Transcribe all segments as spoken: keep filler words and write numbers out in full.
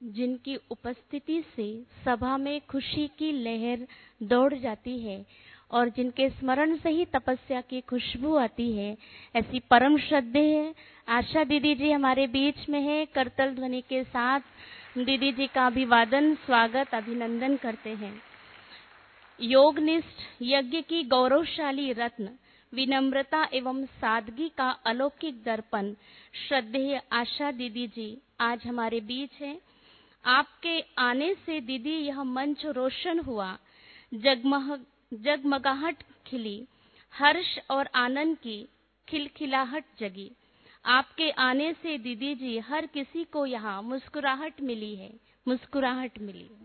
जिनकी उपस्थिति से सभा में खुशी की लहर दौड़ जाती है और जिनके स्मरण से ही तपस्या की खुशबू आती है, ऐसी परम श्रद्धेय आशा दीदी जी हमारे बीच में है। करतल ध्वनि के साथ दीदी जी का अभिवादन, स्वागत, अभिनंदन करते हैं। योगनिष्ठ यज्ञ की गौरवशाली रत्न, विनम्रता एवं सादगी का अलौकिक दर्पण श्रद्धेय आशा दीदी जी आज हमारे बीच हैं। आपके आने से दीदी यह मंच रोशन हुआ, जगमग जगमगाहट खिली, हर्ष और आनंद की खिलखिलाहट जगी। आपके आने से दीदी जी हर किसी को यहाँ मुस्कुराहट मिली है, मुस्कुराहट मिली है।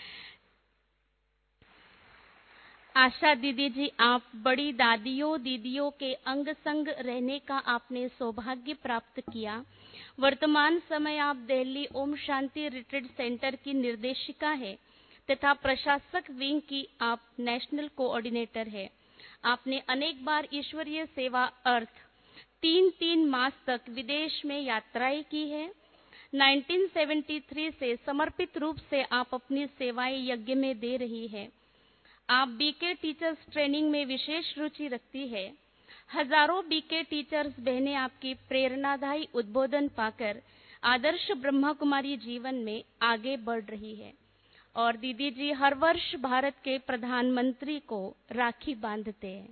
आशा दीदी जी, आप बड़ी दादियों दीदियों के अंग संग रहने का आपने सौभाग्य प्राप्त किया। वर्तमान समय आप दिल्ली ओम शांति रिट्रीट सेंटर की निर्देशिका है तथा प्रशासक विंग की आप नेशनल कोऑर्डिनेटर है। आपने अनेक बार ईश्वरीय सेवा अर्थ तीन तीन मास तक विदेश में यात्राएं की है। उन्नीस सौ तिहत्तर से समर्पित रूप से आप अपनी सेवाएं यज्ञ में दे रही है। आप बीके टीचर्स ट्रेनिंग में विशेष रुचि रखती है। हजारों बीके टीचर्स बहनें आपकी प्रेरणादायी उद्बोधन पाकर आदर्श ब्रह्मा कुमारी जीवन में आगे बढ़ रही है। और दीदी जी हर वर्ष भारत के प्रधानमंत्री को राखी बांधते हैं।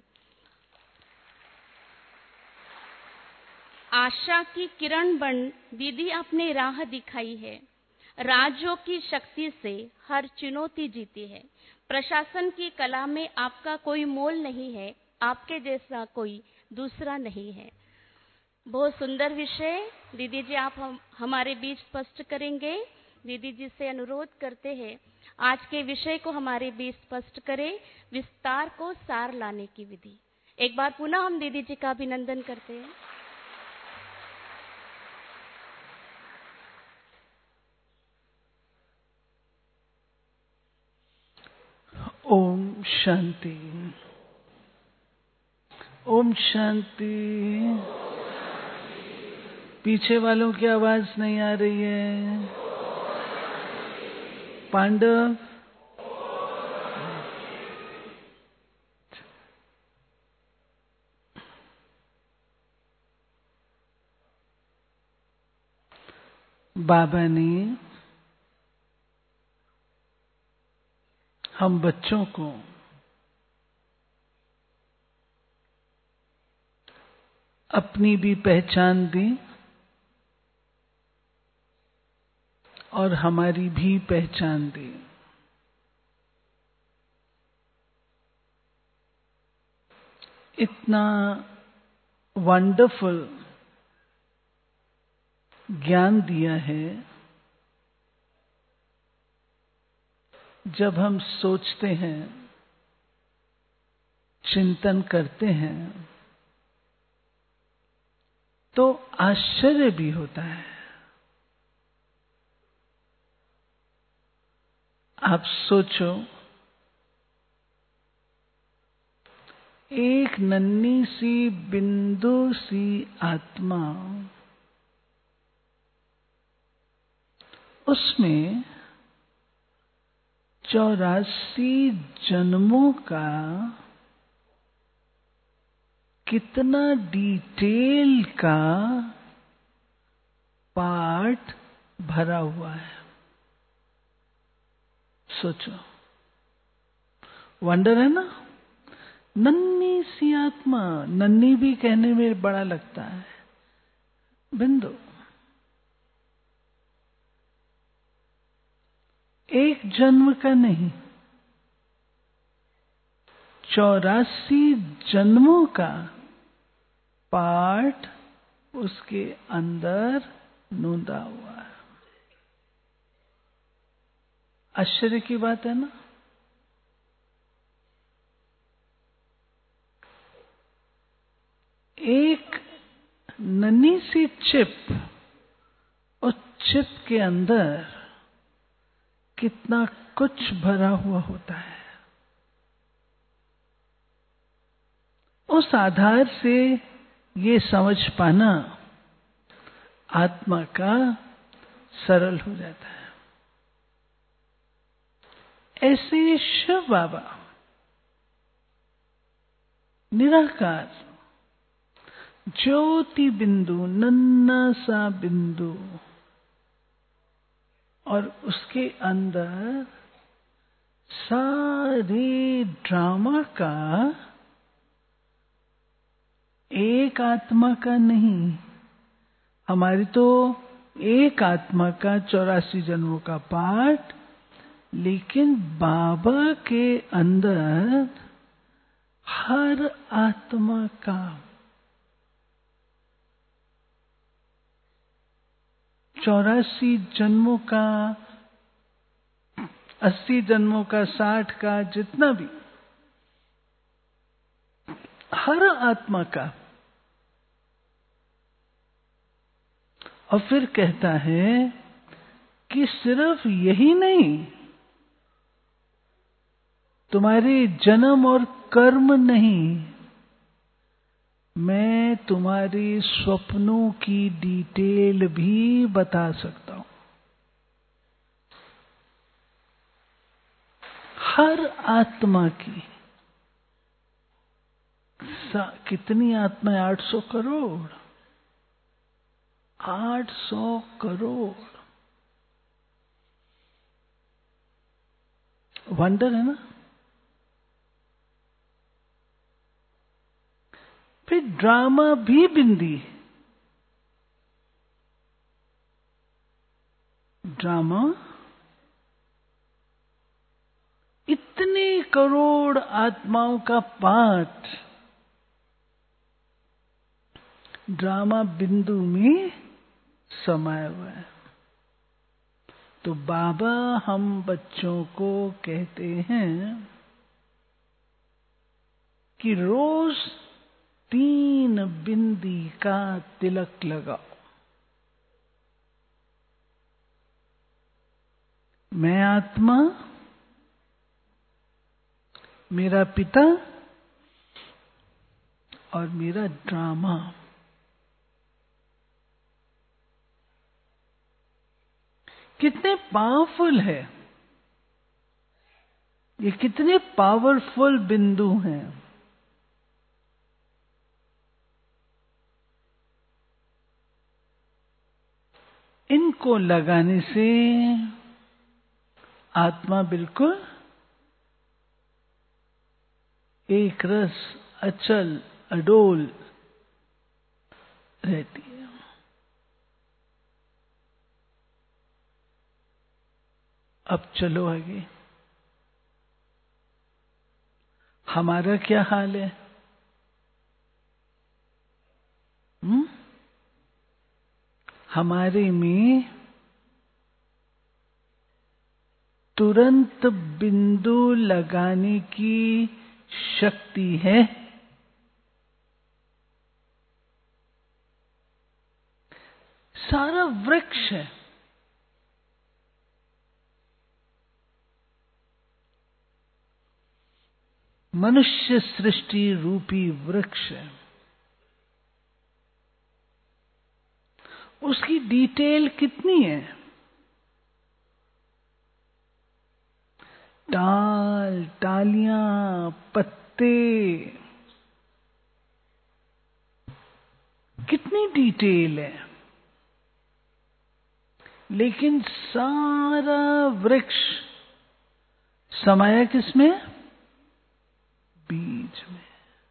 आशा की किरण बन दीदी आपने राह दिखाई है। राजयोग की शक्ति से हर चुनौती जीती है। प्रशासन की कला में आपका कोई मोल नहीं है, आपके जैसा कोई दूसरा नहीं है। बहुत सुंदर विषय दीदी जी आप हम हमारे बीच स्पष्ट करेंगे। दीदी जी से अनुरोध करते हैं आज के विषय को हमारे बीच स्पष्ट करें, विस्तार को सार लाने की विधि। एक बार पुनः हम दीदी जी का अभिनंदन करते हैं। ओम शांति, ओम शांति। पीछे वालों की आवाज नहीं आ रही है। पांडव, बाबा ने हम बच्चों को अपनी भी पहचान दी और हमारी भी पहचान दी। इतना वंडरफुल ज्ञान दिया है। जब हम सोचते हैं, चिंतन करते हैं, तो आश्चर्य भी होता है। आप सोचो, एक नन्ही सी बिंदु सी आत्मा, उसमें चौरासी जन्मों का कितना डिटेल का पार्ट भरा हुआ है। सोचो, वंडर है ना। नन्ही सी आत्मा, नन्ही भी कहने में बड़ा लगता है, बिंदु। एक जन्म का नहीं, चौरासी जन्मों का पार्ट उसके अंदर नोंदा हुआ है। आश्चर्य की बात है ना। एक नन्ही सी चिप, उस चिप के अंदर कितना कुछ भरा हुआ होता है। उस आधार से ये समझ पाना आत्मा का सरल हो जाता है। ऐसे शिव बाबा निराकार ज्योति बिंदु, नन्ना सा बिंदु, और उसके अंदर सारे ड्रामा का एक आत्मा का नहीं, हमारी तो एक आत्मा का चौरासी जन्मों का पाठ, लेकिन बाबा के अंदर हर आत्मा का चौरासी जन्मों का, अस्सी जन्मों का, साठ का, जितना भी, हर आत्मा का। और फिर कहता है कि सिर्फ यही नहीं, तुम्हारे जन्म और कर्म नहीं, मैं तुम्हारे स्वप्नों की डिटेल भी बता सकता हूं। हर आत्मा की। कितनी आत्माएं? आठ सौ करोड़। आठ सौ करोड़। वंडर है ना? फिर ड्रामा भी बिंदी, ड्रामा इतने करोड़ आत्माओं का पाठ ड्रामा बिंदु में समाया हुआ है। तो बाबा हम बच्चों को कहते हैं कि रोज तीन बिंदी का तिलक लगाओ। मैं आत्मा, मेरा पिता और मेरा ड्रामा। कितने पावरफुल है ये, कितने पावरफुल बिंदु हैं। इनको लगाने से आत्मा बिल्कुल एक रस, अचल, अडोल रहती है। अब चलो आगे। हमारा क्या हाल है? हुँ? हमारे में तुरंत बिंदु लगाने की शक्ति है? सारा वृक्ष है, मनुष्य सृष्टि रूपी वृक्ष है। उसकी डिटेल कितनी है? टाल, टालियां, पत्ते, कितनी डिटेल है। लेकिन सारा वृक्ष समाया किसमें? बीज में।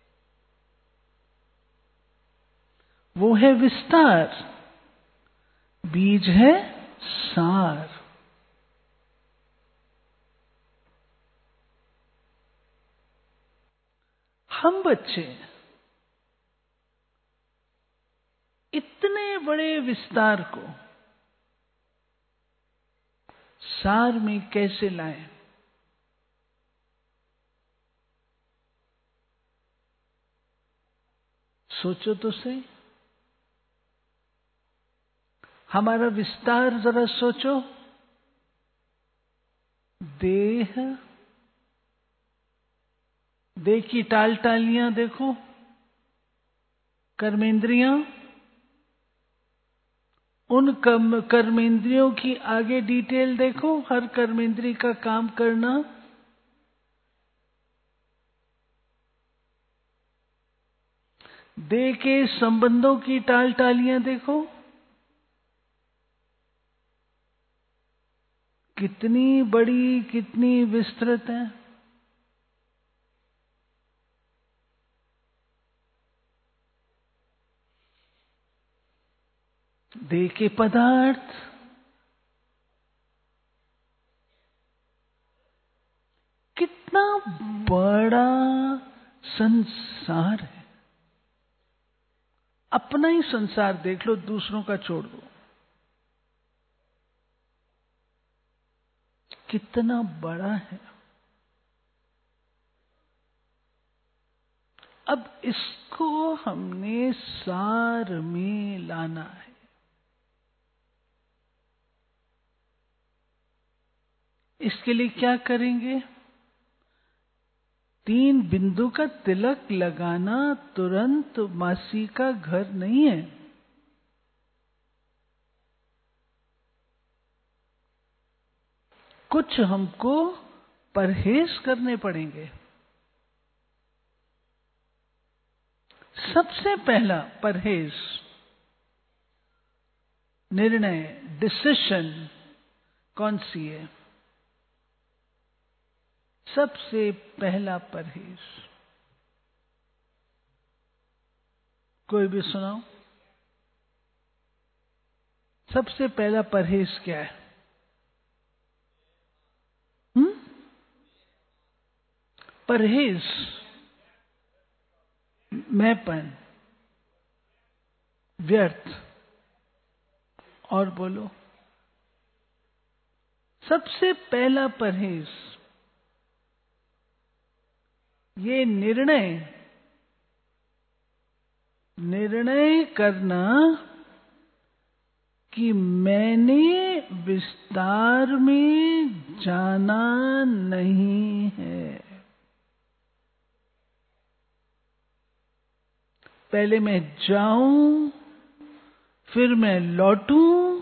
वो है विस्तार, बीज है सार। हम बच्चे इतने बड़े विस्तार को सार में कैसे लाएं? सोचो तो सही। हमारा विस्तार जरा सोचो। देह, देह की टाल टालियां देखो, कर्मेंद्रियां, उन कर्म कर्मेंद्रियों की आगे डिटेल देखो, हर कर्मेंद्रिय का काम करना, देह के संबंधों की टाल टालियां देखो, कितनी बड़ी कितनी विस्तृत है। देह के पदार्थ कितना बड़ा संसार है। अपना ही संसार देख लो, दूसरों का छोड़ दो, कितना बड़ा है। अब इसको हमने सार में लाना है। इसके लिए क्या करेंगे? तीन बिंदु का तिलक लगाना तुरंत मासी का घर नहीं है। कुछ हमको परहेज करने पड़ेंगे। सबसे पहला परहेज, निर्णय, डिसीजन कौन सी है? सबसे पहला परहेज कोई भी सुनाओ। सबसे पहला परहेज क्या है? हम्म? परहेज, मैंपन, व्यर्थ, और बोलो। सबसे पहला परहेज ये निर्णय निर्णय करना कि मैंने विस्तार में जाना नहीं है। पहले मैं जाऊं, फिर मैं लौटूं,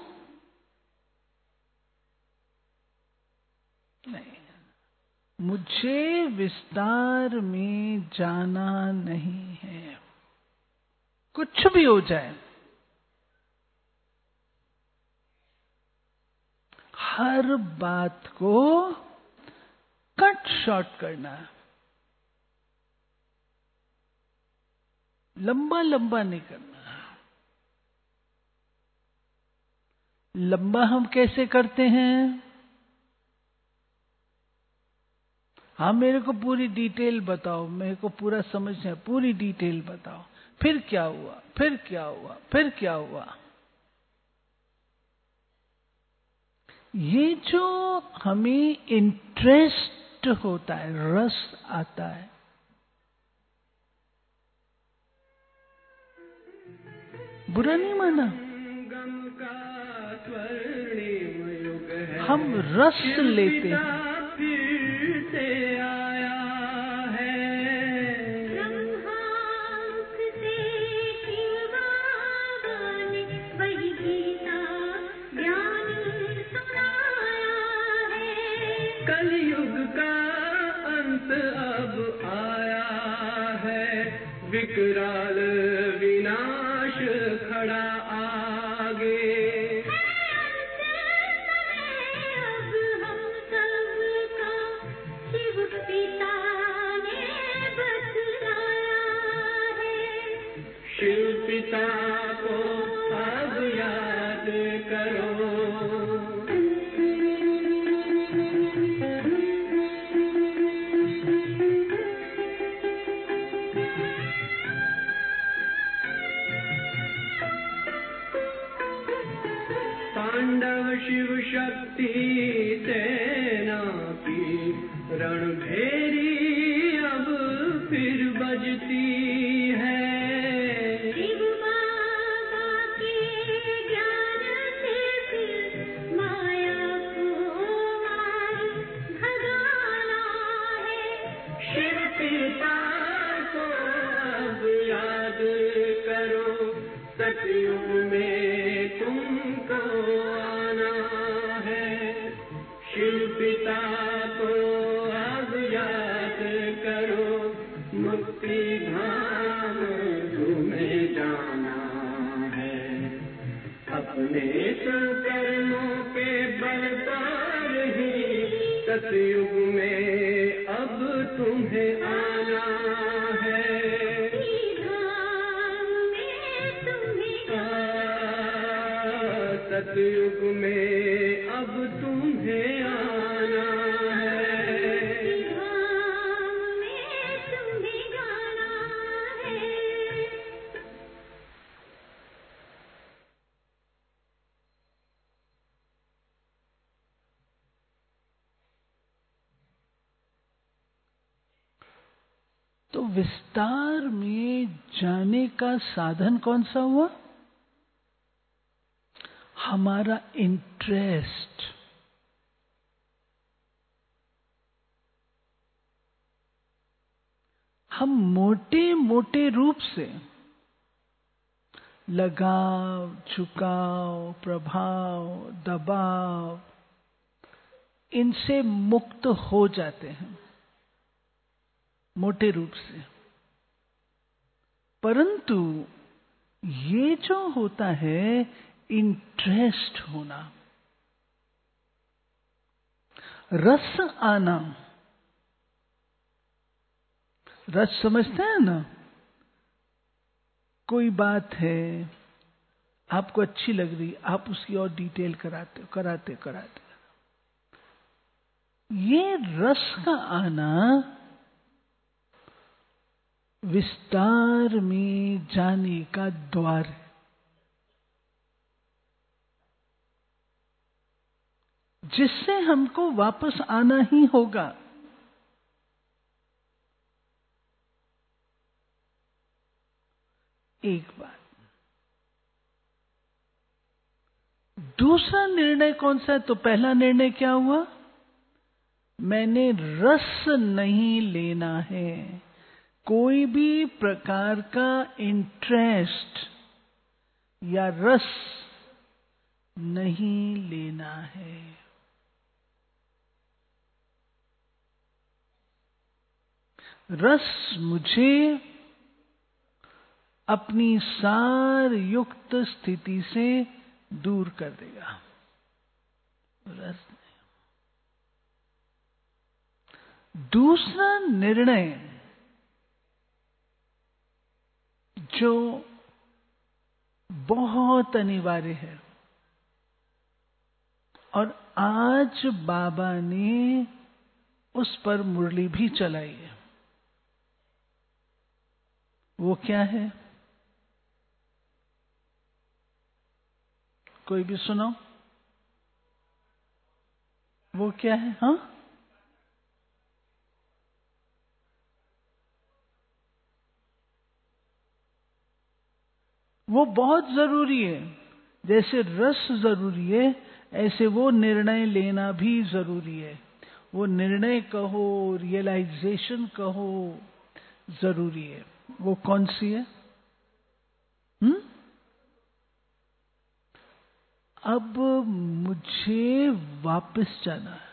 नहीं, मुझे विस्तार में जाना नहीं है। कुछ भी हो जाए, हर बात को कट शॉर्ट करना है। लंबा लंबा नहीं करना। लंबा हम कैसे करते हैं? हाँ, मेरे को पूरी डिटेल बताओ, मेरे को पूरा समझना है, पूरी डिटेल बताओ। फिर क्या हुआ, फिर क्या हुआ, फिर क्या हुआ? ये जो हमें इंटरेस्ट होता है, रस आता है, बुरा नहीं माना। हम रस लेते हैं। कलयुग का अंत अब आया है, विकराल विनाश खड़ा आगे। अब हम सबका शिव पिता ने बतलाया है। शिव पिता को अब याद करो। पांडव शिव शक्ति सेना की रणभेरी अब फिर बजती है। शिव बाबा के ज्ञान से फिर माया को मार भगाना है। शिव पिता को अब याद करो, सतयुग में तुमको आना है। शिव पिता को अब याद करो, मुक्ति धाम तुम्हें सतयुग में अब तुम्हें आना है, धाम में तुम्हें आना, सतयुग में अब तुम्हें आना है, धाम में तुम्हें जाना है। तो विस्तार में जाने का साधन कौन सा हुआ? हमारा इंटरेस्ट। हम मोटे मोटे रूप से लगाव, झुकाव, प्रभाव, दबाव, इनसे मुक्त हो जाते हैं मोटे रूप से। परंतु ये जो होता है इंटरेस्ट होना, रस आना, रस समझते हैं ना? कोई बात है आपको अच्छी लग रही, आप उसकी और डिटेल कराते कराते कराते ये रस का आना विस्तार में जाने का द्वार है, जिससे हमको वापस आना ही होगा। एक बात। दूसरा निर्णय कौन सा है? तो पहला निर्णय क्या हुआ? मैंने रस नहीं लेना है, कोई भी प्रकार का इंटरेस्ट या रस नहीं लेना है। रस मुझे अपनी सार युक्त स्थिति से दूर कर देगा। रस नहीं। दूसरा निर्णय जो बहुत अनिवार्य है, और आज बाबा ने उस पर मुरली भी चलाई है, वो क्या है? कोई भी सुनाओ, वो क्या है? हाँ, वो बहुत जरूरी है। जैसे रस जरूरी है, ऐसे वो निर्णय लेना भी जरूरी है। वो निर्णय कहो, रियलाइजेशन कहो, जरूरी है। वो कौन सी है? हम्म? अब मुझे वापस जाना है।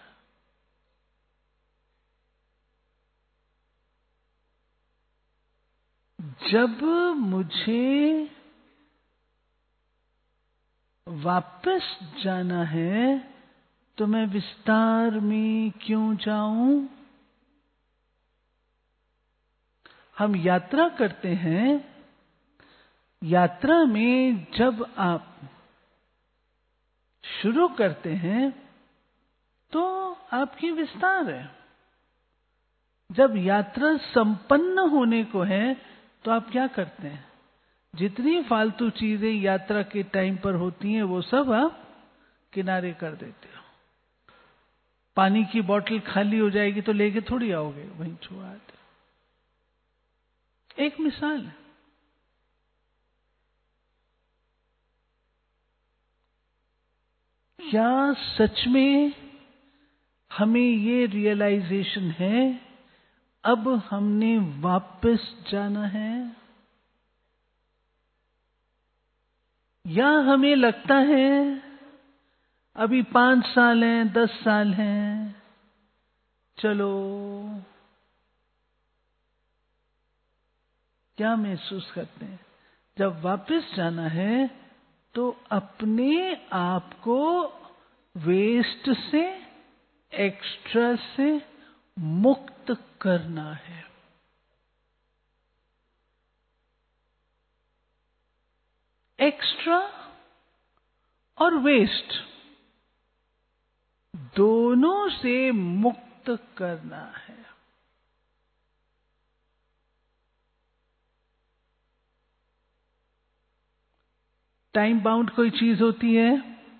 जब मुझे वापस जाना है तो मैं विस्तार में क्यों जाऊं? हम यात्रा करते हैं। यात्रा में जब आप शुरू करते हैं तो आपकी विस्तार है। जब यात्रा संपन्न होने को है तो आप क्या करते हैं? जितनी फालतू चीजें यात्रा के टाइम पर होती हैं वो सब आप किनारे कर देते हो। पानी की बोतल खाली हो जाएगी तो लेके थोड़ी आओगे, वहीं छुआ आते। एक मिसाल है। क्या सच में हमें ये रियलाइजेशन है अब हमने वापस जाना है, या हमें लगता है अभी पांच साल हैं, दस साल हैं, चलो? क्या महसूस करते हैं? जब वापस जाना है तो अपने आप को वेस्ट से एक्स्ट्रा से मुक्त करना है। एक्स्ट्रा और वेस्ट दोनों से मुक्त करना है। टाइम बाउंड कोई चीज होती है,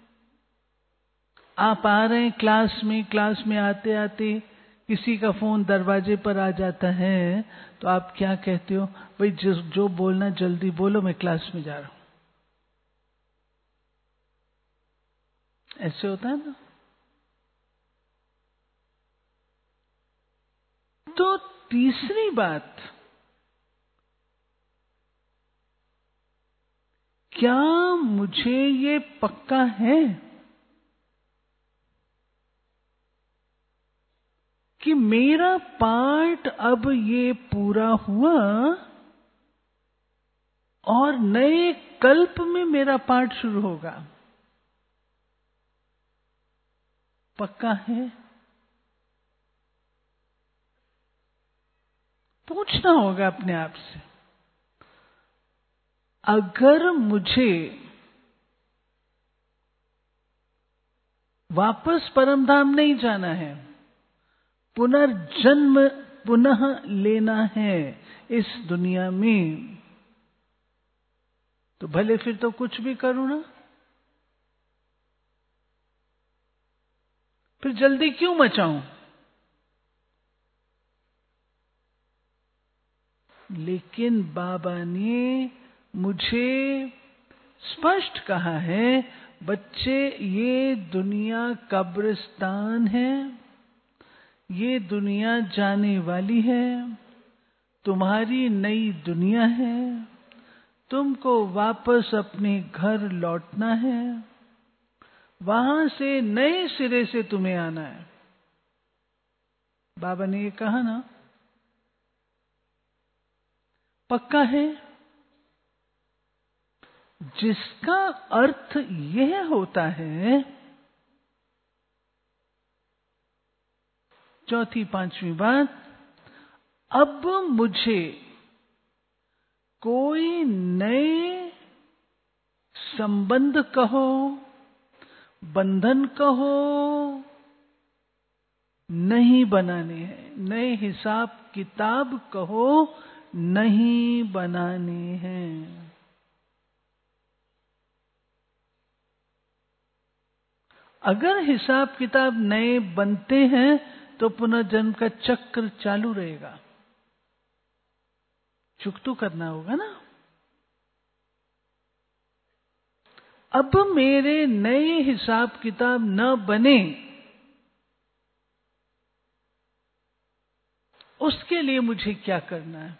आप आ रहे हैं क्लास में, क्लास में आते आते किसी का फोन दरवाजे पर आ जाता है, तो आप क्या कहते हो? भाई जिस जो बोलना जल्दी बोलो, मैं क्लास में जा रहा हूं। ऐसे होता है ना? तो तीसरी बात, क्या मुझे ये पक्का है कि मेरा पार्ट अब ये पूरा हुआ और नए कल्प में मेरा पार्ट शुरू होगा? पक्का है? पूछना होगा अपने आप से। अगर मुझे वापस परमधाम नहीं जाना है, पुनर्जन्म पुनः लेना है इस दुनिया में, तो भले फिर तो कुछ भी करूं ना, फिर जल्दी क्यों मचाऊं? लेकिन बाबा ने मुझे स्पष्ट कहा है, बच्चे ये दुनिया कब्रिस्तान है, ये दुनिया जाने वाली है, तुम्हारी नई दुनिया है, तुमको वापस अपने घर लौटना है, वहां से नए सिरे से तुम्हें आना है। बाबा ने ये कहा ना, पक्का है? जिसका अर्थ यह होता है, चौथी पांचवी बात, अब मुझे कोई नए संबंध कहो, बंधन कहो, नहीं बनाने हैं। नए हिसाब किताब कहो, नहीं बनाने हैं। अगर हिसाब किताब नए बनते हैं तो पुनर्जन्म का चक्र चालू रहेगा। चुकतू करना होगा ना। अब मेरे नए हिसाब किताब न बने, उसके लिए मुझे क्या करना है?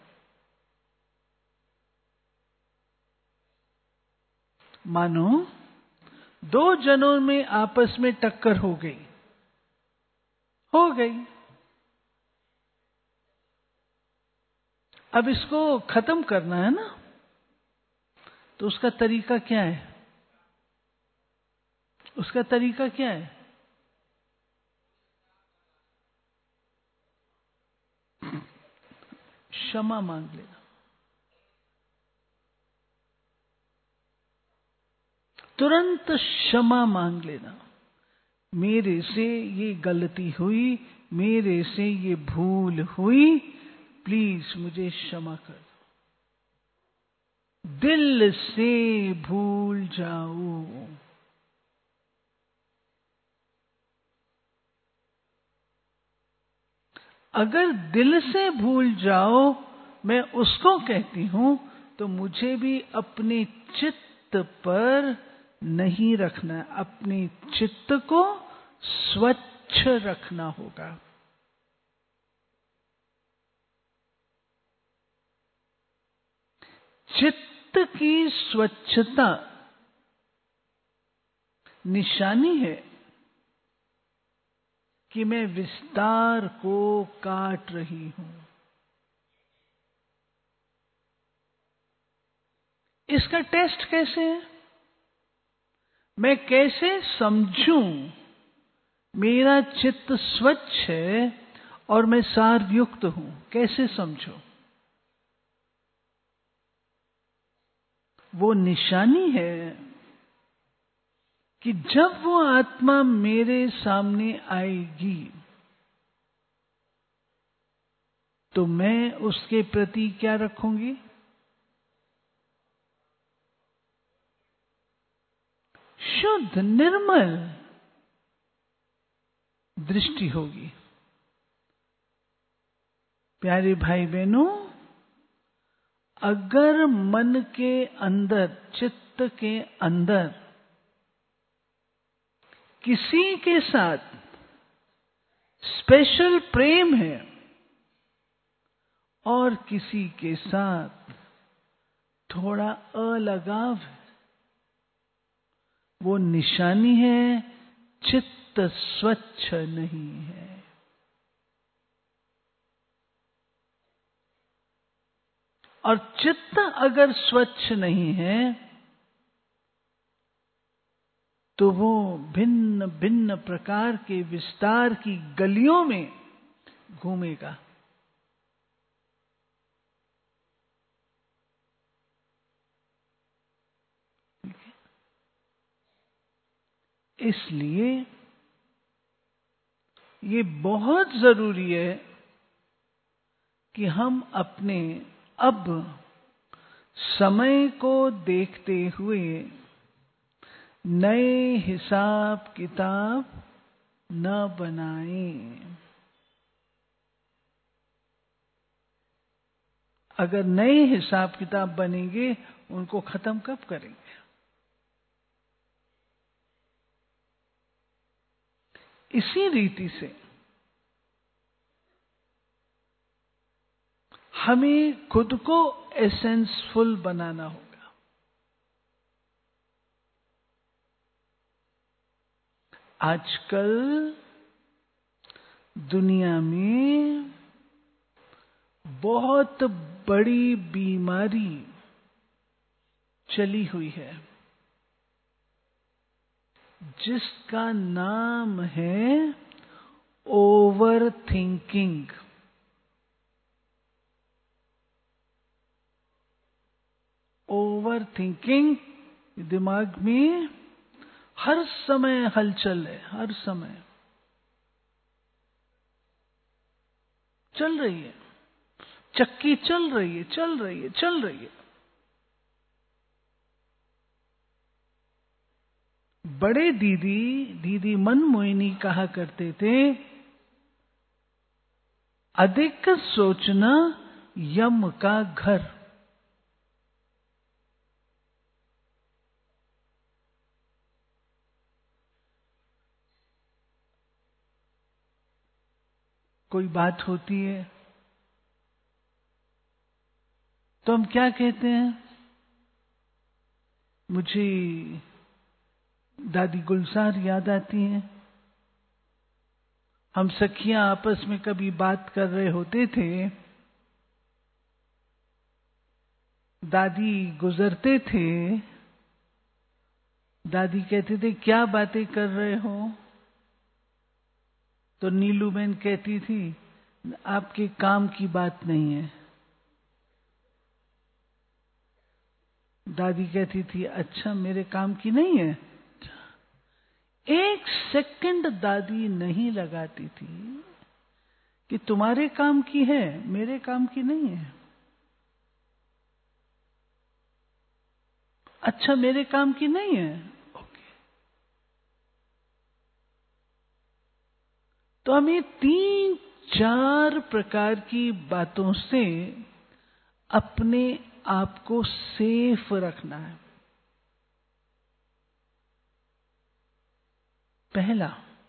मानो दो जनों में आपस में टक्कर हो गई हो गई अब इसको खत्म करना है ना, तो उसका तरीका क्या है? उसका तरीका क्या है? क्षमा मांग लेना। तुरंत क्षमा मांग लेना। मेरे से ये गलती हुई, मेरे से ये भूल हुई, प्लीज मुझे क्षमा कर दो। दिल से भूल जाओ। अगर दिल से भूल जाओ, मैं उसको कहती हूं, तो मुझे भी अपने चित्त पर नहीं रखना है। अपने चित्त को स्वच्छ रखना होगा। चित्त की स्वच्छता निशानी है कि मैं विस्तार को काट रही हूं। इसका टेस्ट कैसे है? मैं कैसे समझूं मेरा चित्त स्वच्छ है और मैं सार युक्त हूं, कैसे समझो? वो निशानी है कि जब वो आत्मा मेरे सामने आएगी तो मैं उसके प्रति क्या रखूंगी? शुद्ध निर्मल दृष्टि होगी। प्यारे भाई बहनों, अगर मन के अंदर, चित्त के अंदर किसी के साथ स्पेशल प्रेम है और किसी के साथ थोड़ा अलगाव है, वो निशानी है चित्त स्वच्छ नहीं है। और चित्त अगर स्वच्छ नहीं है तो वो भिन्न भिन्न प्रकार के विस्तार की गलियों में घूमेगा। इसलिए ये बहुत जरूरी है कि हम अपने अब समय को देखते हुए नए हिसाब किताब न बनाएं। अगर नए हिसाब किताब बनेंगे, उनको खत्म कब करेंगे? इसी रीति से हमें खुद को एसेंसफुल बनाना होगा। आजकल दुनिया में बहुत बड़ी बीमारी चली हुई है जिसका नाम है ओवर थिंकिंग। ओवर थिंकिंग, दिमाग में हर समय हलचल है, हर समय चल रही है, चक्की चल रही है, चल रही है, चल रही है। बड़े दीदी दीदी मनमोहिनी कहा करते थे, अधिक सोचना यम का घर। कोई बात होती है तो हम क्या कहते हैं? मुझे दादी गुलजार याद आती हैं। हम सखियां आपस में कभी बात कर रहे होते थे, दादी गुजरते थे, दादी कहते थे क्या बातें कर रहे हो? तो नीलू बहन कहती थी आपके काम की बात नहीं है। दादी कहती थी अच्छा मेरे काम की नहीं है। एक सेकंड दादी नहीं लगाती थी कि तुम्हारे काम की है, मेरे काम की नहीं है। अच्छा मेरे काम की नहीं है, ओके। तो हमें तीन चार प्रकार की बातों से अपने आप को सेफ रखना है। पहला,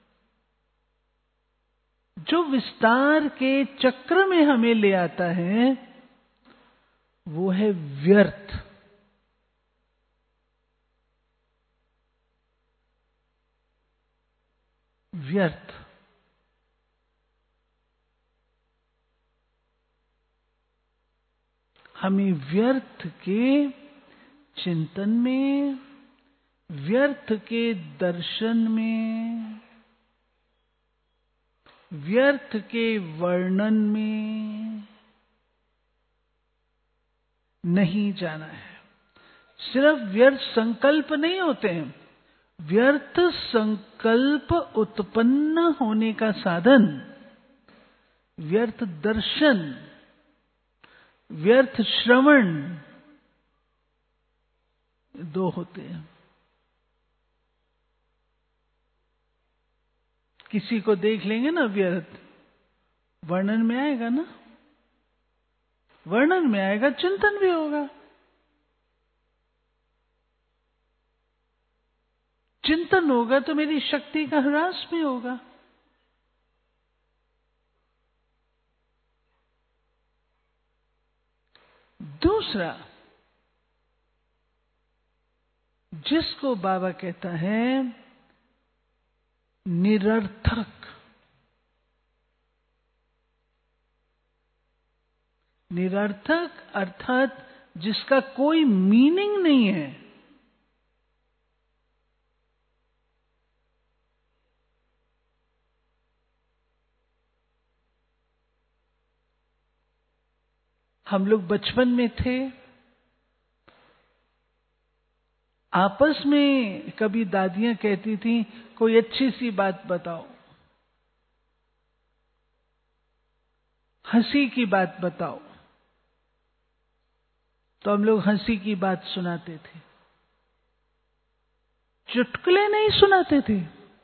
जो विस्तार के चक्र में हमें ले आता है वो है व्यर्थ। व्यर्थ हमें व्यर्थ के चिंतन में, व्यर्थ के दर्शन में व्यर्थ के वर्णन में नहीं जाना है। सिर्फ व्यर्थ संकल्प नहीं होते हैं, व्यर्थ संकल्प उत्पन्न होने का साधन व्यर्थ दर्शन, व्यर्थ श्रवण, दो होते हैं। किसी को देख लेंगे ना व्यर्थ, वर्णन में आएगा ना, वर्णन में आएगा, चिंतन भी होगा। चिंतन होगा तो मेरी शक्ति का ह्रास भी होगा। दूसरा, जिसको बाबा कहता है निरर्थक, निरर्थक अर्थात जिसका कोई मीनिंग नहीं है। हम लोग बचपन में थे, आपस में कभी दादियां कहती थी कोई अच्छी सी बात बताओ, हंसी की बात बताओ, तो हम लोग हंसी की बात सुनाते थे, चुटकुले नहीं सुनाते थे।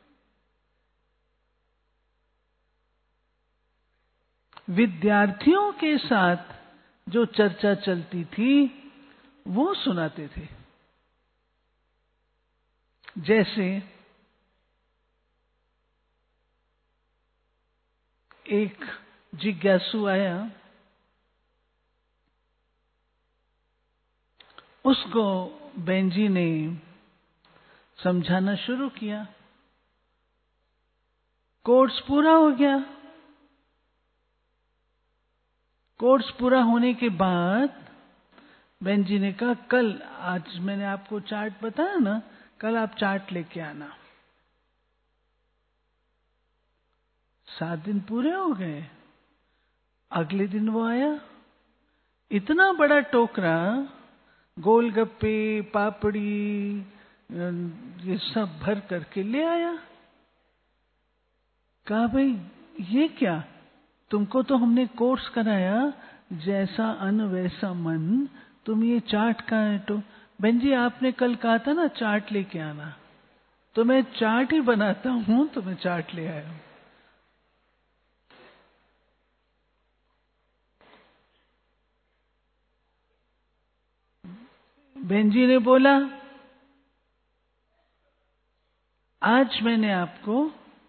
विद्यार्थियों के साथ जो चर्चा चलती थी वो सुनाते थे। जैसे एक जिज्ञासु आया, उसको बेंजी ने समझाना शुरू किया। कोर्स पूरा हो गया। कोर्स पूरा होने के बाद बेंजी ने कहा, कल, आज मैंने आपको चार्ट बताया ना, कल आप चार्ट लेके आना। सात दिन पूरे हो गए। अगले दिन वो आया, इतना बड़ा टोकरा गोलगप्पे, पापड़ी, ये सब भर करके ले आया। कहा, भाई ये क्या, तुमको तो हमने कोर्स कराया जैसा अन्न वैसा मन, तुम ये चार्ट कहाँ है? तो बेंजी आपने कल कहा था ना चार्ट लेके आना, तो मैं चार्ट ही बनाता हूं, तो मैं चार्ट ले आया हूं। बेंजी ने बोला, आज मैंने आपको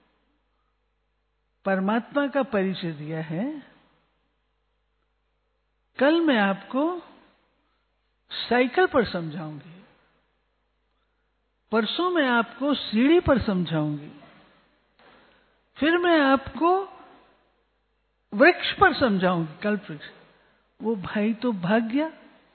परमात्मा का परिचय दिया है, कल मैं आपको साइकिल पर समझाऊंगी, परसों मैं आपको सीढ़ी पर समझाऊंगी, फिर मैं आपको वृक्ष पर समझाऊंगी, कल्प वृक्ष। वो भाई तो भाग गया।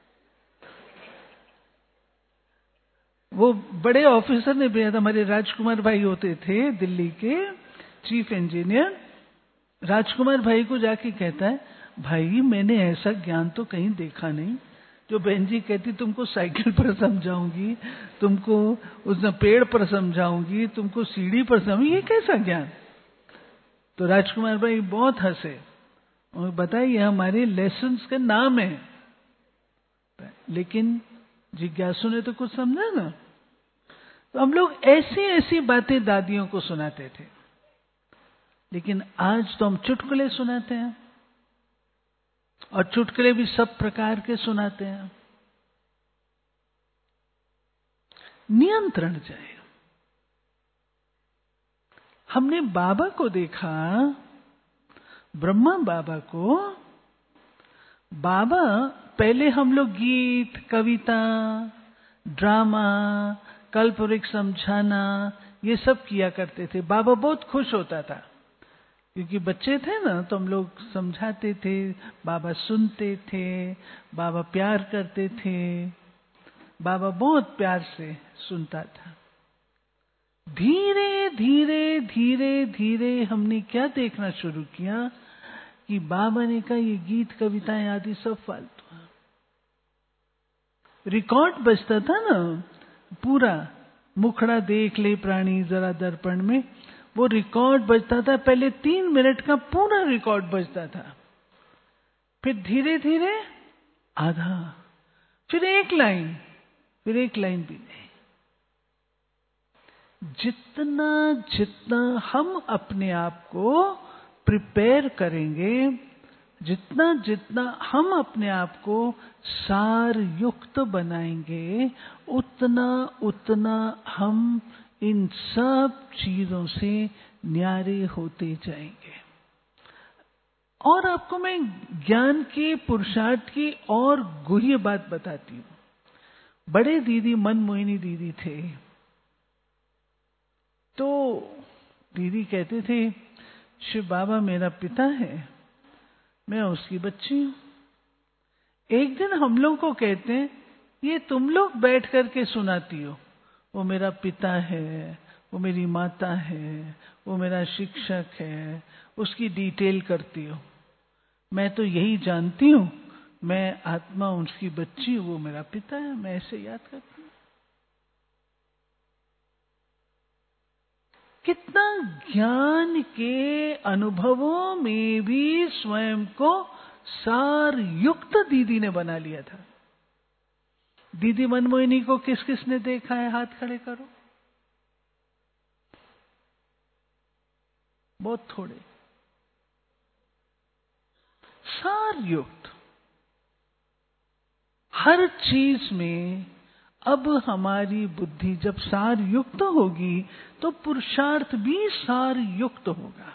वो बड़े ऑफिसर ने भेजा था, हमारे राजकुमार भाई होते थे दिल्ली के चीफ इंजीनियर। राजकुमार भाई को जाके कहता है, भाई मैंने ऐसा ज्ञान तो कहीं देखा नहीं, जो बेंजी कहती तुमको साइकिल पर समझाऊंगी, तुमको उस पेड़ पर समझाऊंगी, तुमको सीढ़ी पर समझाऊंगी, ये कैसा ज्ञान? तो राजकुमार भाई बहुत हंसे और बताइए हमारे लेसन्स का नाम है, लेकिन जिज्ञासु ने तो कुछ समझा ना। तो हम लोग ऐसी ऐसी बातें दादियों को सुनाते थे, लेकिन आज तो हम चुटकुले सुनाते हैं, और चुटकुले भी सब प्रकार के सुनाते हैं। नियंत्रण चाहिए। हमने बाबा को देखा, ब्रह्मा बाबा को। बाबा पहले हम लोग गीत, कविता, ड्रामा, कल्पवृक्ष समझाना, ये सब किया करते थे। बाबा बहुत खुश होता था, क्योंकि बच्चे थे ना, तो हम लोग समझाते थे, बाबा सुनते थे, बाबा प्यार करते थे, बाबा बहुत प्यार से सुनता था। धीरे धीरे धीरे धीरे हमने क्या देखना शुरू किया कि बाबा ने कहा ये गीत कविताएं आदि सब फालतू है। रिकॉर्ड बजता था ना पूरा, मुखड़ा देख ले प्राणी जरा दर्पण में, वो रिकॉर्ड बजता था। पहले तीन मिनट का पूरा रिकॉर्ड बजता था, फिर धीरे धीरे आधा, फिर एक लाइन, फिर एक लाइन भी नहीं। जितना जितना हम अपने आप को प्रिपेयर करेंगे, जितना जितना हम अपने आप को सार युक्त बनाएंगे, उतना उतना हम इन सब चीजों से न्यारे होते जाएंगे। और आपको मैं ज्ञान के पुरुषार्थ की और गुह्य बात बताती हूं। बड़े दीदी मनमोहिनी दीदी थे, तो दीदी कहते थे शिव बाबा मेरा पिता है, मैं उसकी बच्ची हूं। एक दिन हम लोग को कहते हैं ये तुम लोग बैठ करके सुनाती हो, वो मेरा पिता है, वो मेरी माता है, वो मेरा शिक्षक है, उसकी डिटेल करती हो। मैं तो यही जानती हूं, मैं आत्मा उसकी बच्ची हूं, वो मेरा पिता है, मैं ऐसे याद करती हूं। कितना ज्ञान के अनुभवों में भी स्वयं को सार युक्त दीदी ने बना लिया था। दीदी मनमोहिनी को किस किसने देखा है? हाथ खड़े करो। बहुत थोड़े। सार युक्त हर चीज में। अब हमारी बुद्धि जब सार युक्त होगी तो पुरुषार्थ भी सार युक्त होगा।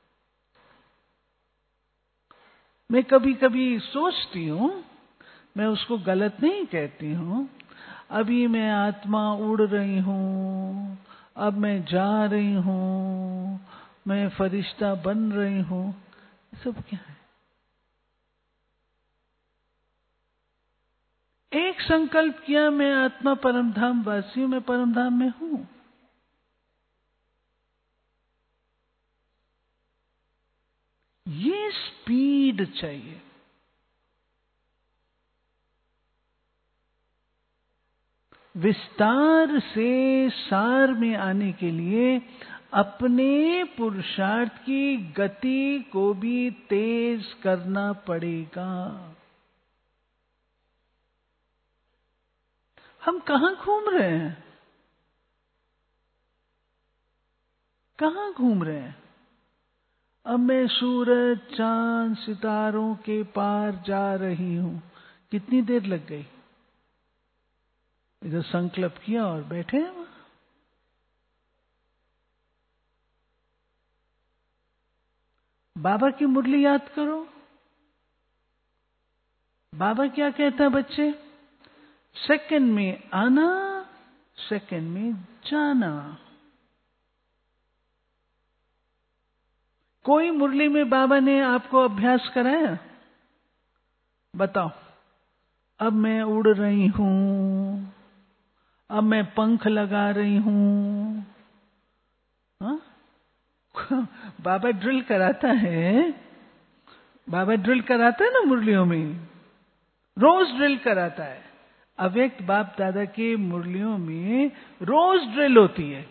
मैं कभी कभी सोचती हूं, मैं उसको गलत नहीं कहती हूं, अभी मैं आत्मा उड़ रही हूं, अब मैं जा रही हूं, मैं फरिश्ता बन रही हूं, सब क्या है? एक संकल्प किया मैं आत्मा परमधाम वासी हूं, मैं परमधाम में हूं। ये स्पीड चाहिए। विस्तार से सार में आने के लिए अपने पुरुषार्थ की गति को भी तेज करना पड़ेगा। हम कहां घूम रहे हैं? कहां घूम रहे हैं? अब मैं सूरज चांद सितारों के पार जा रही हूं। कितनी देर लग गई? इधर संकल्प किया और बैठे हैं वहां। बाबा की मुरली याद करो। बाबा क्या कहता है बच्चे? सेकंड में आना, सेकंड में जाना। कोई मुरली में बाबा ने आपको अभ्यास कराया? बताओ। अब मैं उड़ रही हूं, अब मैं पंख लगा रही हूं। हाँ? बाबा ड्रिल कराता है, बाबा ड्रिल कराता है ना मुरलियों में, रोज ड्रिल कराता है। अव्यक्त बाप दादा के मुरलियों में रोज ड्रिल होती है।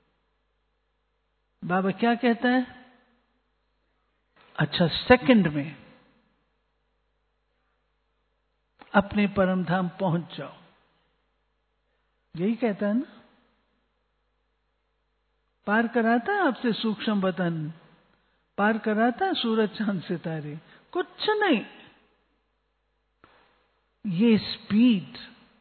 बाबा क्या कहता है? अच्छा, सेकंड में अपने परमधाम पहुंच जाओ, यही कहता है ना। पार कराता है आपसे सूक्ष्म वतन, पार कराता है सूरज चांद सितारे, कुछ नहीं। ये स्पीड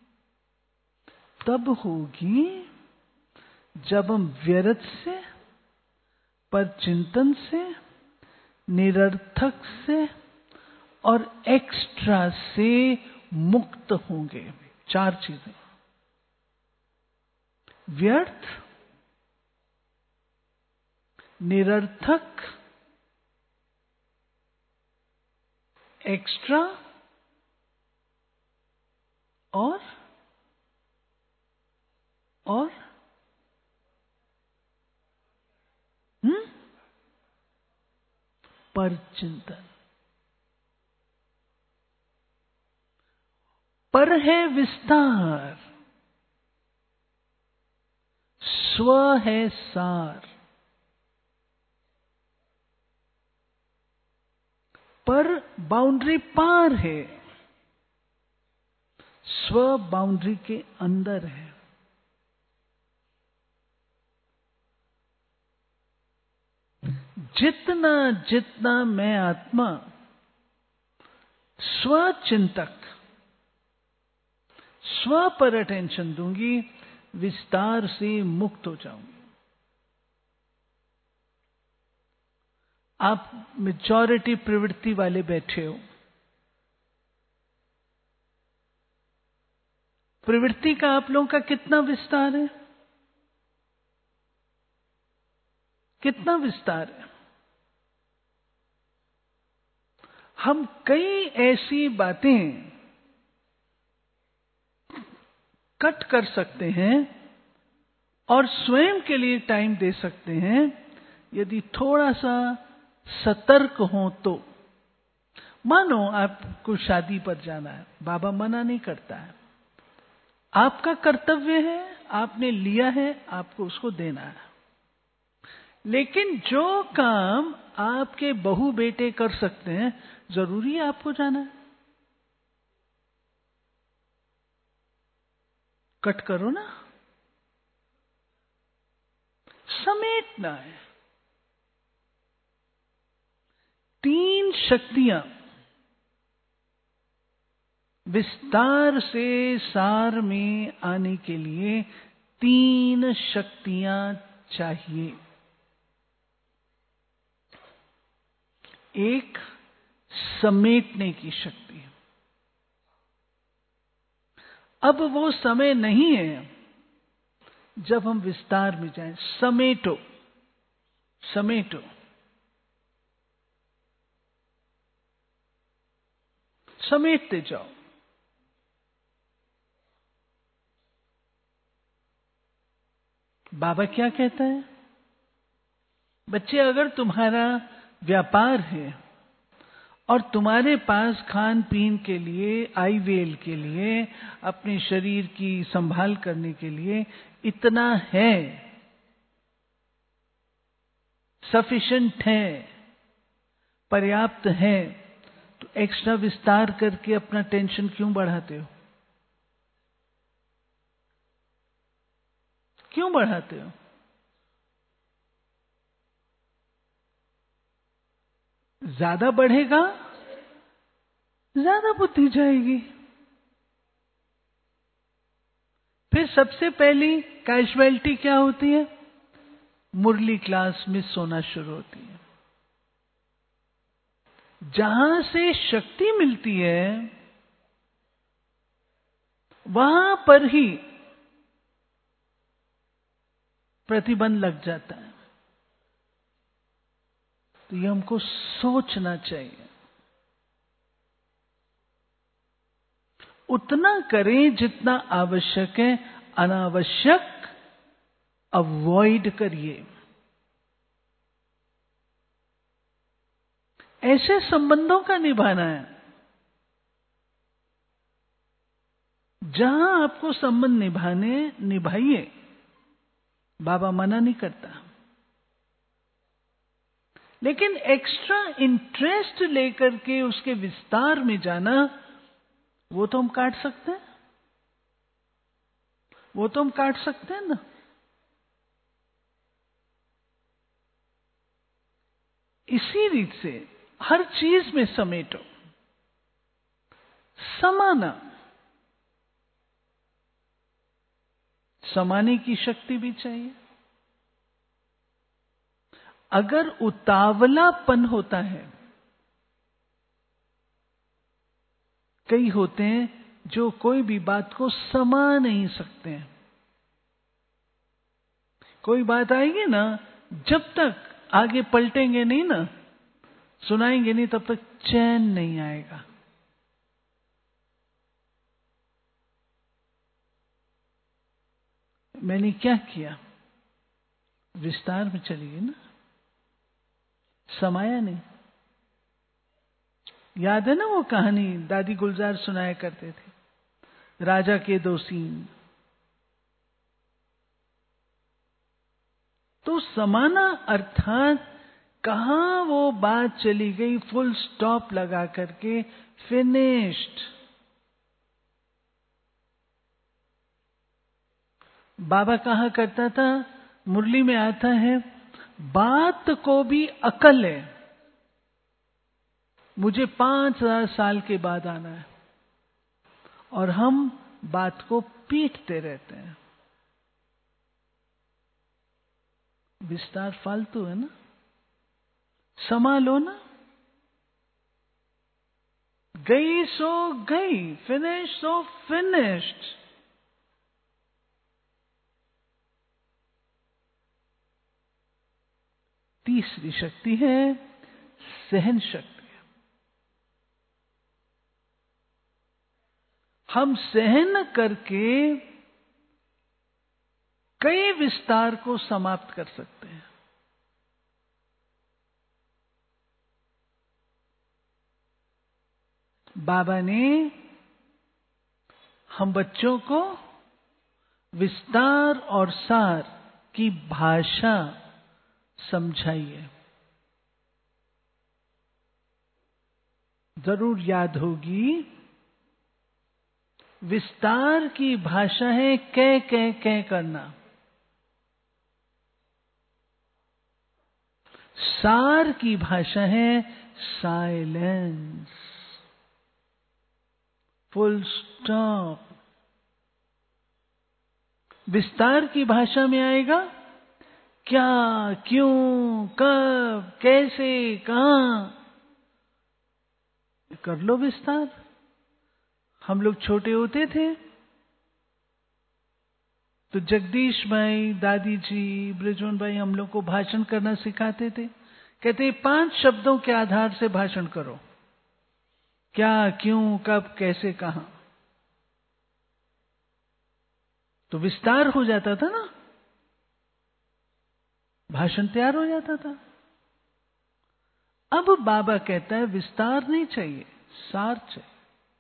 तब होगी जब हम व्यर्थ से, पर चिंतन से, निरर्थक से और एक्स्ट्रा से मुक्त होंगे। चार चीजें: व्यर्थ, निरर्थक, एक्स्ट्रा और और हम्म पर चिंतन। पर है विस्तार, स्व है सार। पर बाउंड्री पार है, स्व बाउंड्री के अंदर है। जितना जितना मैं आत्मा स्वचिंतक, स्व पर अटेंशन दूंगी, विस्तार से मुक्त हो जाऊंगी। आप मेजॉरिटी प्रवृत्ति वाले बैठे हो, प्रवृत्ति का आप लोगों का कितना विस्तार है? कितना विस्तार है? हम कई ऐसी बातें कट कर सकते हैं और स्वयं के लिए टाइम दे सकते हैं, यदि थोड़ा सा सतर्क हो तो। मानो आपको शादी पर जाना है, बाबा मना नहीं करता है, आपका कर्तव्य है, आपने लिया है, आपको उसको देना है। लेकिन जो काम आपके बहू बेटे कर सकते हैं, जरूरी है आपको जाना है? कट करो ना, समेटना है। तीन शक्तियां विस्तार से सार में आने के लिए, तीन शक्तियां चाहिए। एक समेटने की शक्ति। अब वो समय नहीं है जब हम विस्तार में जाएं। समेटो, समेटो, समेटते जाओ। बाबा क्या कहता है? बच्चे, अगर तुम्हारा व्यापार है और तुम्हारे पास खान पीन के लिए, आईवेल के लिए, अपने शरीर की संभाल करने के लिए इतना है, सफिशिएंट है, पर्याप्त है, तो एक्स्ट्रा विस्तार करके अपना टेंशन क्यों बढ़ाते हो? क्यों बढ़ाते हो? ज्यादा बढ़ेगा, ज्यादा बुद्धि जाएगी। फिर सबसे पहली कैजुअलिटी क्या होती है? मुरली क्लास मिस होना शुरू होती है। जहां से शक्ति मिलती है, वहां पर ही प्रतिबंध लग जाता है। तो ये हमको सोचना चाहिए। उतना करें जितना आवश्यक है, अनावश्यक अवॉइड करिए। ऐसे संबंधों का निभाना है जहां आपको संबंध निभाने, निभाइए। बाबा मना नहीं करता, लेकिन एक्स्ट्रा इंटरेस्ट लेकर के उसके विस्तार में जाना, वो तो हम काट सकते हैं, वो तो हम काट सकते हैं ना। इसी रीत से हर चीज में समेटो, समाना, समाने की शक्ति भी चाहिए। अगर उतावलापन होता है, कई होते हैं जो कोई भी बात को समा नहीं सकते हैं। कोई बात आएगी ना, जब तक आगे पलटेंगे नहीं ना, सुनाएंगे नहीं, तब तक चैन नहीं आएगा। मैंने क्या किया? विस्तार में चली गई ना। समाया नहीं। याद है ना वो कहानी दादी गुलजार सुनाया करते थे, राजा के दो सीन। तो समाना अर्थात कहां वो बात चली गई, फुल स्टॉप लगा करके फिनिश्ड। बाबा कहा करता था, मुरली में आता है, बात को भी अकल है, मुझे पांच हजार साल के बाद आना है, और हम बात को पीटते रहते हैं। विस्तार फालतू है ना, समा लो ना, गई सो गई, फिनिश सो फिनिश्ड। तीसरी शक्ति है सहन शक्ति। हम सहन करके कई विस्तार को समाप्त कर सकते हैं। बाबा ने हम बच्चों को विस्तार और सार की भाषा समझाई है। जरूर याद होगी, विस्तार की भाषा है कै कै कै करना, सार की भाषा है साइलेंस, फुल स्टॉप। विस्तार की भाषा में आएगा क्या, क्यों, कब, कैसे, कहां, कर लो विस्तार। हम लोग छोटे होते थे तो जगदीश भाई, दादी जी, ब्रिजमोहन भाई हम लोग को भाषण करना सिखाते थे। कहते पांच शब्दों के आधार से भाषण करो, क्या, क्यों, कब, कैसे, कहां। तो विस्तार हो जाता था ना, भाषण तैयार हो जाता था। अब बाबा कहता है विस्तार नहीं चाहिए, सार चाहिए।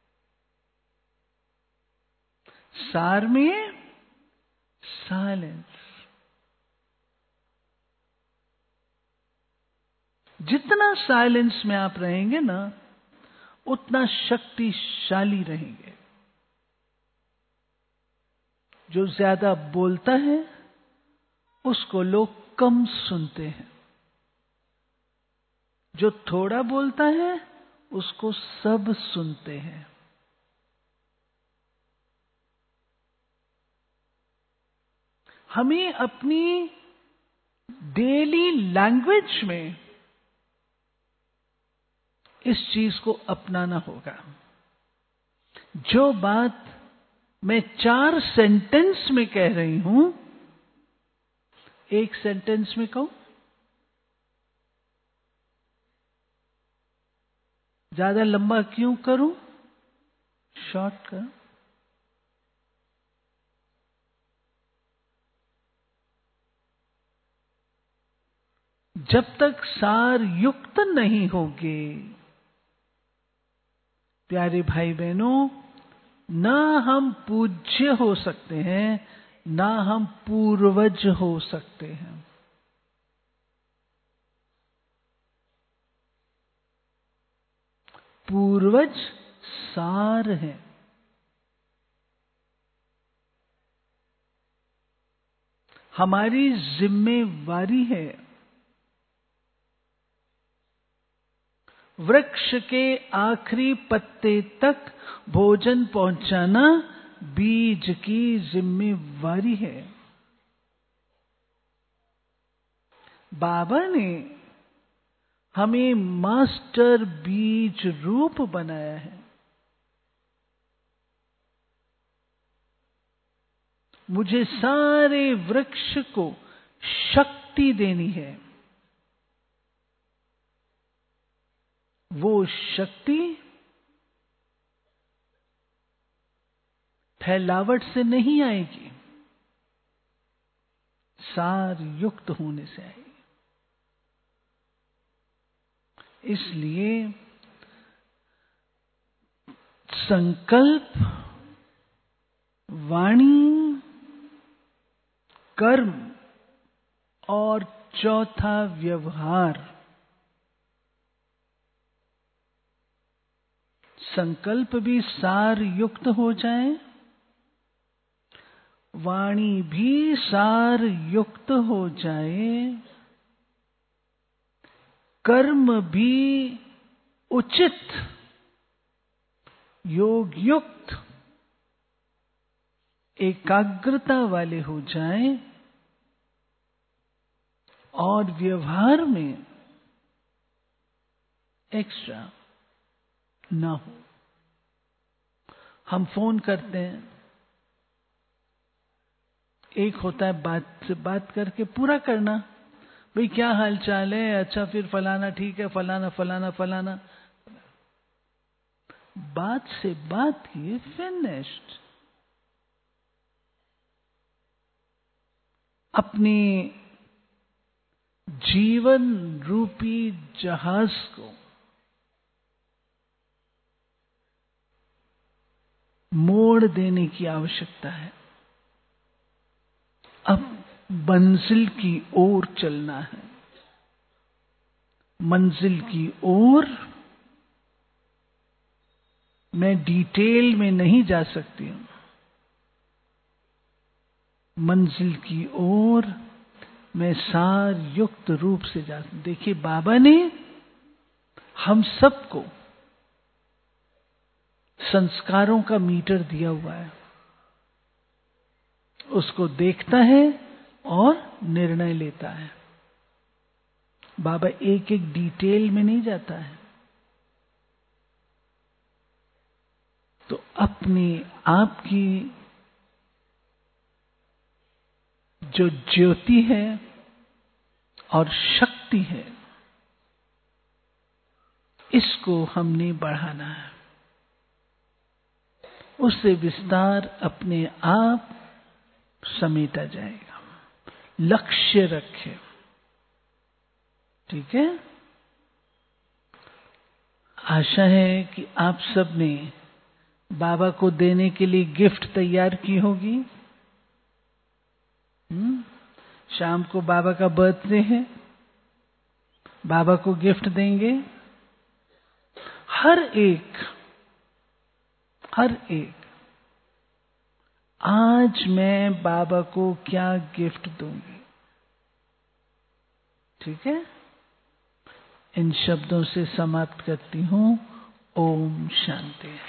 सार में साइलेंस। जितना साइलेंस में आप रहेंगे ना, उतना शक्तिशाली रहेंगे। जो ज्यादा बोलता है उसको लोग कम सुनते हैं, जो थोड़ा बोलता है उसको सब सुनते हैं। हमें अपनी डेली लैंग्वेज में इस चीज को अपनाना होगा। जो बात मैं चार सेंटेंस में कह रही हूं, एक सेंटेंस में कहूं, ज्यादा लंबा क्यों करूं, शॉर्ट करूं। जब तक सार युक्त नहीं होगे प्यारे भाई बहनों, ना हम पूज्य हो सकते हैं, ना हम पूर्वज हो सकते हैं। पूर्वज सार हैं। हमारी जिम्मेवारी है वृक्ष के आखिरी पत्ते तक भोजन पहुंचाना, बीज की जिम्मेवारी है। बाबा ने हमें मास्टर बीज रूप बनाया है। मुझे सारे वृक्ष को शक्ति देनी है। वो शक्ति फैलावट से नहीं आएगी, सार युक्त होने से आएगी। इसलिए संकल्प, वाणी, कर्म और चौथा व्यवहार। संकल्प भी सार युक्त हो जाए, वाणी भी सार युक्त हो जाए, कर्म भी उचित योग युक्त एकाग्रता वाले हो जाए, और व्यवहार में एक्स्ट्रा ना हो। हम फोन करते हैं, एक होता है बात से बात करके पूरा करना, भाई क्या हाल चाल है, अच्छा फिर फलाना ठीक है, फलाना फलाना फलाना, बात से बात किए, फिनिश्ड। अपने जीवन रूपी जहाज को मोड़ देने की आवश्यकता है। अब मंजिल की ओर चलना है। मंजिल की ओर मैं डिटेल में नहीं जा सकती हूं। मंजिल की ओर मैं सार युक्त रूप से जा। देखिए, बाबा ने हम सबको संस्कारों का मीटर दिया हुआ है, उसको देखता है और निर्णय लेता है। बाबा एक एक डिटेल में नहीं जाता है। तो अपने आप की जो ज्योति है और शक्ति है, इसको हमने बढ़ाना है। उससे विस्तार अपने आप समेटा जाएगा। लक्ष्य रखे, ठीक है। आशा है कि आप सब ने बाबा को देने के लिए गिफ्ट तैयार की होगी। हम्म शाम को बाबा का बर्थडे है, बाबा को गिफ्ट देंगे। हर एक हर एक आज मैं बाबा को क्या गिफ्ट दूंगी, ठीक है। इन शब्दों से समाप्त करती हूं। ओम शांति।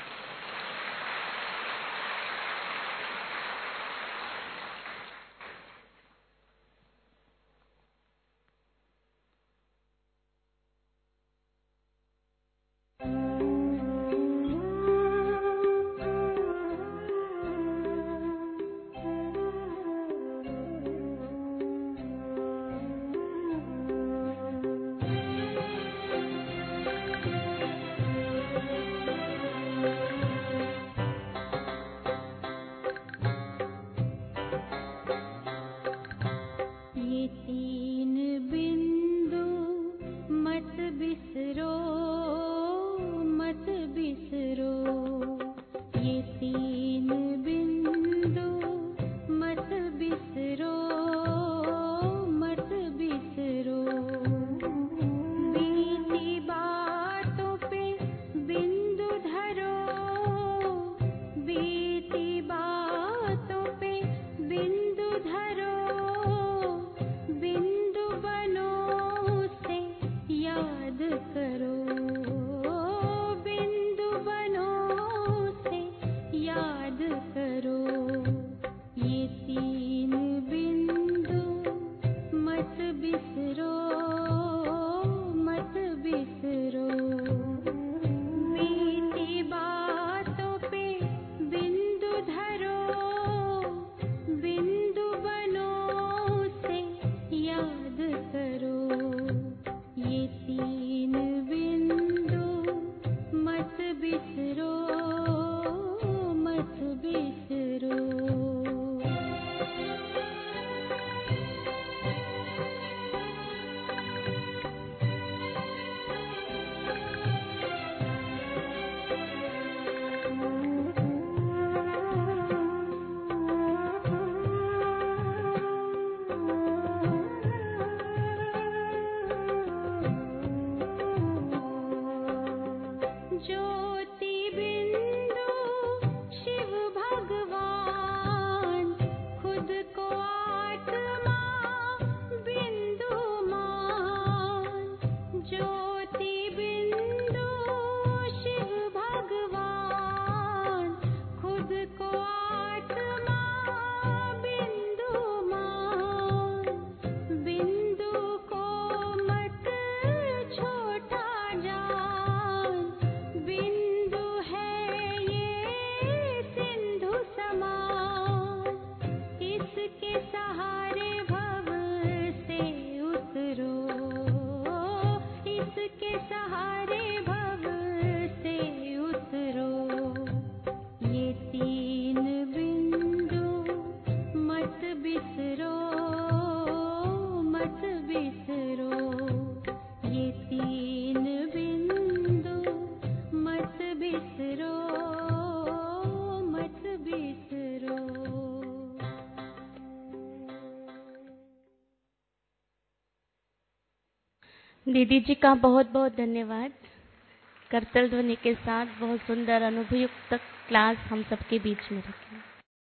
ये तीन बिंदु मत बिसरो, मत बिसरो। ये तीन बिंदु मत बिसरो, मत बिसरो। बीती बातों पे बिंदु धरो, बीती बातों पे बिंदु धरो। बिंदु बनो उसे याद करो, बिंदु बनो उसे याद करो। दीदी जी का बहुत बहुत धन्यवाद। करतल ध्वनि के साथ बहुत सुंदर अनुभवयुक्त क्लास हम सबके बीच में रखी।